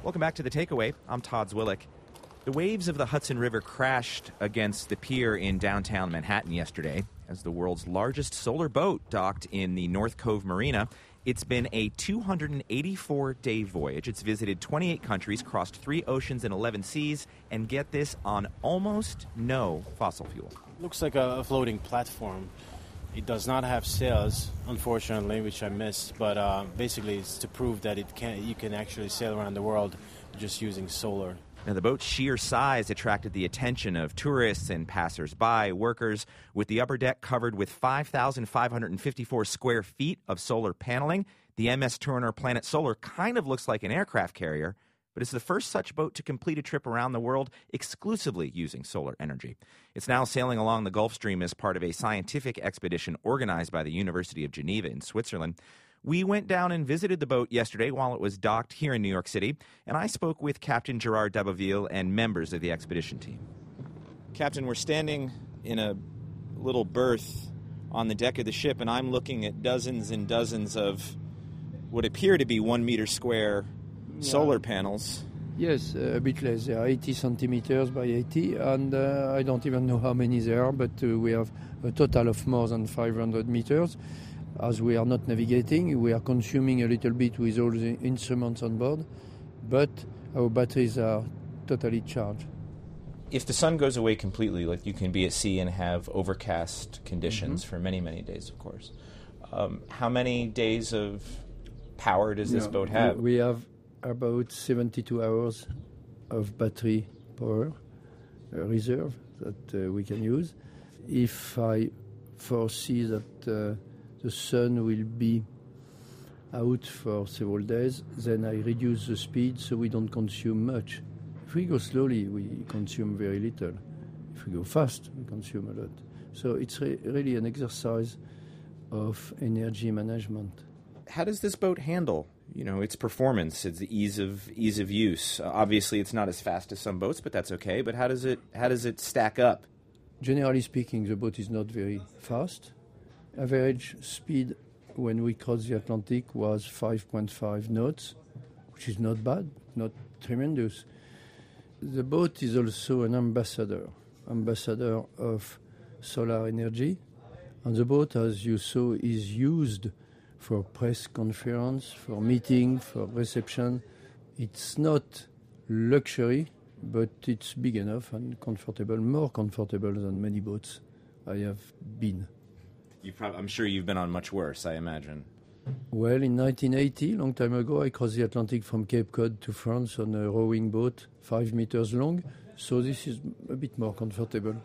Welcome back to The Takeaway. I'm Todd Zwillick. The waves of the Hudson River crashed against the pier in downtown Manhattan yesterday as the world's largest solar boat docked in the North Cove Marina. It's been a 284-day voyage. It's visited 28 countries, crossed 3 oceans and 11 seas, and get this, on almost no fossil fuel. Looks like a floating platform. It does not have sails, unfortunately, which I missed, but basically it's to prove that you can actually sail around the world just using solar. Now, the boat's sheer size attracted the attention of tourists and passers-by, workers, with the upper deck covered with 5,554 square feet of solar paneling. The MS Turner Planet Solar kind of looks like an aircraft carrier, but it's the first such boat to complete a trip around the world exclusively using solar energy. It's now sailing along the Gulf Stream as part of a scientific expedition organized by the University of Geneva in Switzerland. We went down and visited the boat yesterday while it was docked here in New York City, and I spoke with Captain Gerard d'Abbeville and members of the expedition team. Captain, we're standing in a little berth on the deck of the ship, and I'm looking at dozens and dozens of what appear to be 1 meter square solar panels. Yes, a bit less. They are 80 centimeters by 80, and I don't even know how many there are, but we have a total of more than 500 meters. As we are not navigating, we are consuming a little bit with all the instruments on board, but our batteries are totally charged. If the sun goes away completely, like you can be at sea and have overcast conditions for many, many days, of course. How many days of power does this boat have? We have about 72 hours of battery power reserve that we can use. If I foresee that the sun will be out for several days, then I reduce the speed so we don't consume much. If we go slowly, we consume very little. If we go fast, we consume a lot. So it's really an exercise of energy management. How does this boat handle, its performance, its ease of use? Obviously, it's not as fast as some boats, but that's okay. But how does it stack up? Generally speaking, the boat is not very fast. Average speed when we crossed the Atlantic was 5.5 knots, which is not bad, not tremendous. The boat is also an ambassador of solar energy. And the boat, as you saw, is used for press conference, for meeting, for reception. It's not luxury, but it's big enough and comfortable, more comfortable than many boats I have been. I'm sure you've been on much worse, I imagine. Well, in 1980, long time ago, I crossed the Atlantic from Cape Cod to France on a rowing boat, 5 meters long. So this is a bit more comfortable.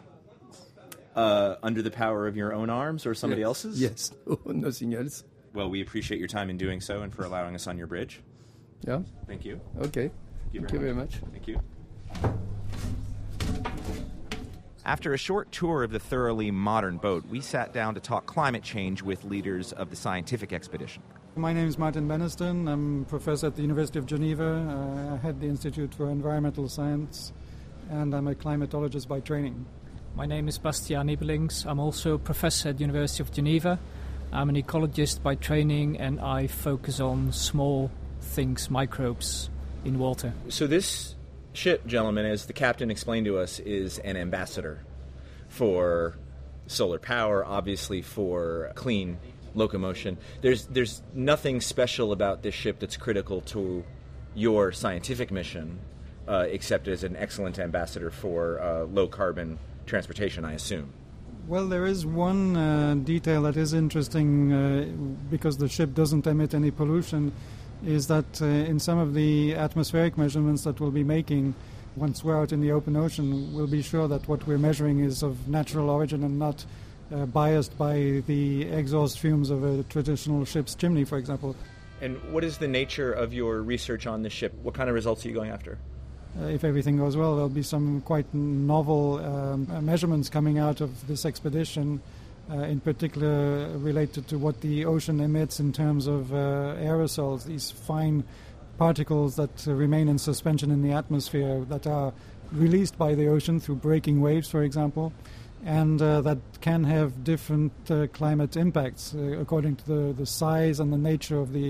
Under the power of your own arms or somebody else's? Yes, nothing else. Well, we appreciate your time in doing so and for allowing us on your bridge. Yeah. Thank you. Okay. Thank you very much. Thank you. After a short tour of the thoroughly modern boat, we sat down to talk climate change with leaders of the scientific expedition. My name is Martin Benniston. I'm professor at the University of Geneva. I head the Institute for Environmental Science, and I'm a climatologist by training. My name is Bastiaan Ibelings. I'm also a professor at the University of Geneva. I'm an ecologist by training, and I focus on small things, microbes in water. So this ship, gentlemen, as the captain explained to us, is an ambassador for solar power, obviously for clean locomotion. There's nothing special about this ship that's critical to your scientific mission, except as an excellent ambassador for low-carbon transportation, I assume. Well, there is one detail that is interesting because the ship doesn't emit any pollution, is that in some of the atmospheric measurements that we'll be making once we're out in the open ocean, we'll be sure that what we're measuring is of natural origin and not biased by the exhaust fumes of a traditional ship's chimney, for example. And what is the nature of your research on this ship? What kind of results are you going after? If everything goes well, there'll be some quite novel measurements coming out of this expedition, in particular related to what the ocean emits in terms of aerosols, these fine particles that remain in suspension in the atmosphere that are released by the ocean through breaking waves, for example, and that can have different climate impacts according to the size and the nature of the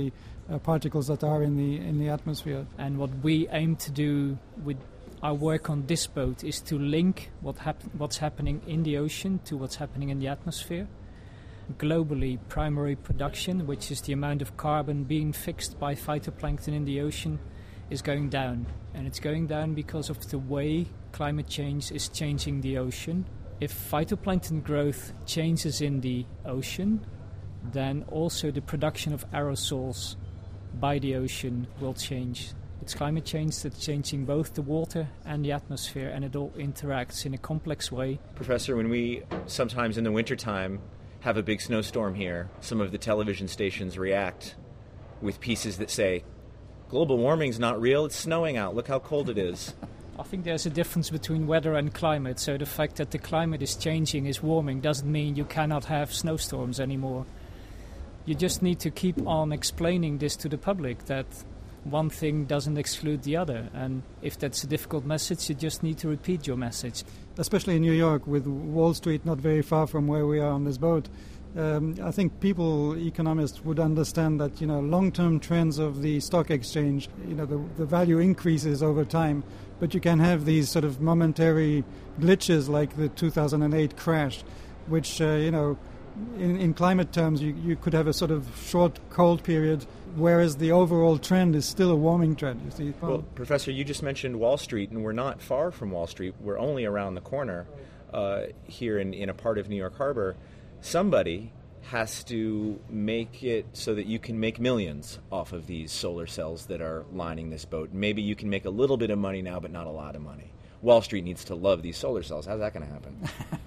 particles that are in the atmosphere. And what we aim to do with our work on this boat is to link what's happening in the ocean to what's happening in the atmosphere. Globally, primary production, which is the amount of carbon being fixed by phytoplankton in the ocean, is going down. And it's going down because of the way climate change is changing the ocean. If phytoplankton growth changes in the ocean, then also the production of aerosols by the ocean will change. It's climate change that's changing both the water and the atmosphere, and it all interacts in a complex way. Professor, when we sometimes in the wintertime have a big snowstorm here, some of the television stations react with pieces that say, global warming's not real, it's snowing out, look how cold it is. I think there's a difference between weather and climate, so the fact that the climate is changing, is warming, doesn't mean you cannot have snowstorms anymore. You just need to keep on explaining this to the public, that one thing doesn't exclude the other, and if that's a difficult message, you just need to repeat your message. Especially in New York, with Wall Street not very far from where we are on this boat, I think economists would understand that, long-term trends of the stock exchange, the value increases over time, but you can have these sort of momentary glitches like the 2008 crash, which, in climate terms, you could have a sort of short cold period, whereas the overall trend is still a warming trend. You see? Well, Professor, you just mentioned Wall Street, and we're not far from Wall Street. We're only around the corner here in a part of New York Harbor. Somebody has to make it so that you can make millions off of these solar cells that are lining this boat. Maybe you can make a little bit of money now, but not a lot of money. Wall Street needs to love these solar cells. How's that going to happen?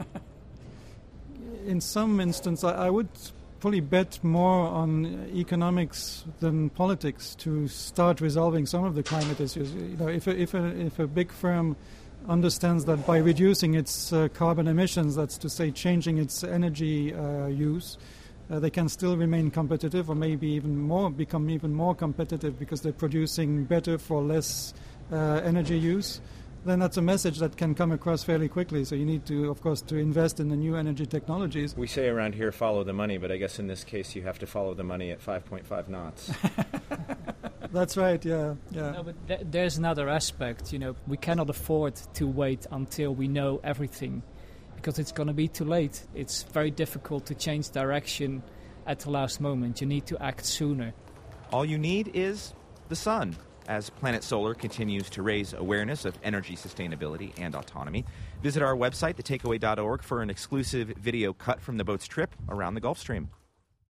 In some instance, I would probably bet more on economics than politics to start resolving some of the climate issues. If a big firm understands that by reducing its carbon emissions, that's to say changing its energy use, they can still remain competitive, or maybe become even more competitive because they're producing better for less energy use, then that's a message that can come across fairly quickly. So you need to, of course, to invest in the new energy technologies. We say around here, follow the money, but I guess in this case you have to follow the money at 5.5 knots. That's right, yeah. No, but there's another aspect, we cannot afford to wait until we know everything, because it's going to be too late. It's very difficult to change direction at the last moment. You need to act sooner. All you need is the sun. As Planet Solar continues to raise awareness of energy sustainability and autonomy, visit our website, thetakeaway.org, for an exclusive video cut from the boat's trip around the Gulf Stream.